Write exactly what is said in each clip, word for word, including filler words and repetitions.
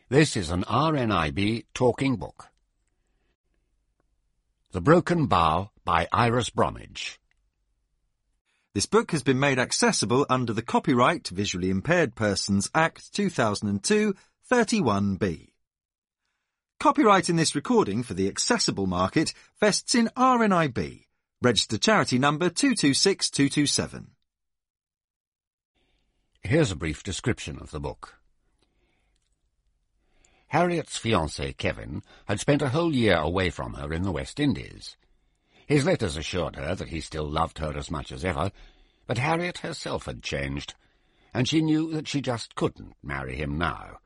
This is an R N I B talking book. The Broken Bough by Iris Bromwich. This book has been made accessible under the Copyright Visually Impaired Persons Act two thousand two, thirty-one B. Copyright in this recording for the accessible market vests in R N I B, registered charity number two two six two two seven. Here's a brief description of the book. Harriet's fiancé, Kevin, had spent a whole year away from her in the West Indies. His letters assured her that he still loved her as much as ever, but Harriet herself had changed, and she knew that she just couldn't marry him now.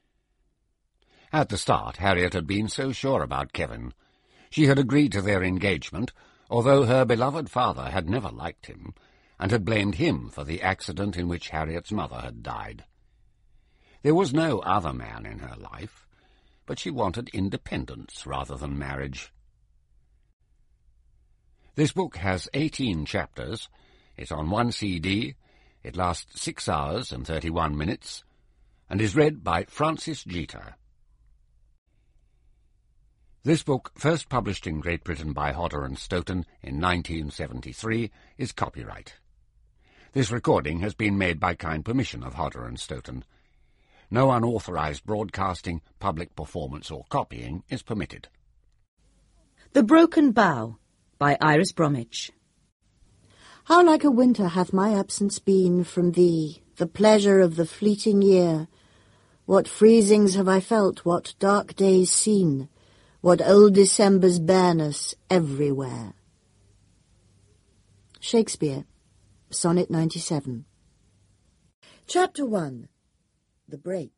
At the start, Harriet had been so sure about Kevin. She had agreed to their engagement, although her beloved father had never liked him, and had blamed him for the accident in which Harriet's mother had died. There was no other man in her life, but she wanted independence rather than marriage. This book has eighteen chapters. It's on one C D. It lasts six hours and thirty-one minutes, and is read by Francis Jeter. This book, first published in Great Britain by Hodder and Stoughton in nineteen seventy-three, is copyright. This recording has been made by kind permission of Hodder and Stoughton. No unauthorized broadcasting, public performance or copying is permitted. The Broken Bough by Iris Bromwich. How like a winter hath my absence been from thee, the pleasure of the fleeting year! What freezings have I felt, what dark days seen, what old December's bareness everywhere! Shakespeare, Sonnet ninety-seven. Chapter one. The Break.